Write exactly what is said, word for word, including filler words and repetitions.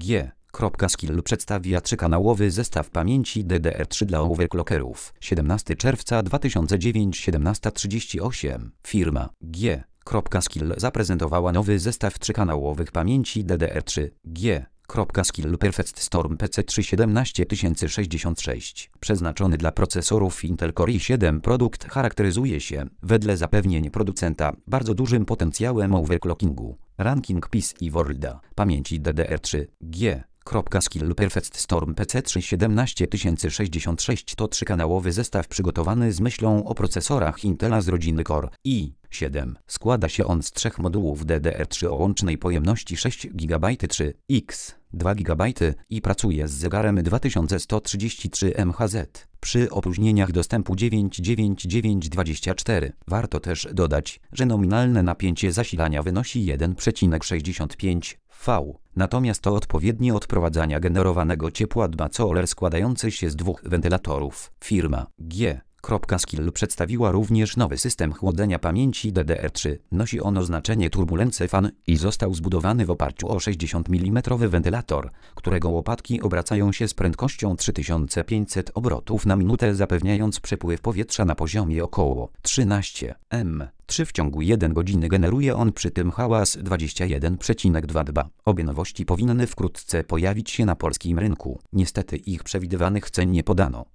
G. Skill przedstawia trzykanałowy zestaw pamięci D D R trzy dla overclockerów. siedemnastego czerwca dwa tysiące dziewiątego, siedemnasta trzydzieści osiem. Firma G. Skill zaprezentowała nowy zestaw trzykanałowych pamięci D D R trzy. G. Skill Perfect Storm P C trzy siedemnaście tysięcy sześćdziesiąt sześć. Przeznaczony dla procesorów Intel Core i siedem produkt charakteryzuje się, wedle zapewnień producenta, bardzo dużym potencjałem overclockingu. Ranking P C i Worlda pamięci D D R trzy. G. Skill Perfect Storm P C trzy siedemnaście tysięcy sześćdziesiąt sześć to trzykanałowy zestaw przygotowany z myślą o procesorach Intela z rodziny Core i siedem. Składa się on z trzech modułów D D R trzy o łącznej pojemności sześć gigabajtów trzy X dwa gigabajty i pracuje z zegarem dwa tysiące sto trzydzieści trzy MHz przy opóźnieniach dostępu dziewięć dziewięć dziewięć dwadzieścia cztery. Warto też dodać, że nominalne napięcie zasilania wynosi jeden przecinek sześćdziesiąt pięć V, natomiast to odpowiednie odprowadzania generowanego ciepła dwa Coler składający się z dwóch wentylatorów. Firma G. Skill przedstawiła również nowy system chłodzenia pamięci D D R trzy. Nosi on oznaczenie Turbulence Fan i został zbudowany w oparciu o sześćdziesiąt milimetrów wentylator, którego łopatki obracają się z prędkością trzy tysiące pięćset obrotów na minutę, zapewniając przepływ powietrza na poziomie około trzynaście metrów trzy w ciągu jednej godziny. Generuje on przy tym hałas dwadzieścia jeden przecinek dwa dB. Obie nowości powinny wkrótce pojawić się na polskim rynku. Niestety ich przewidywanych cen nie podano.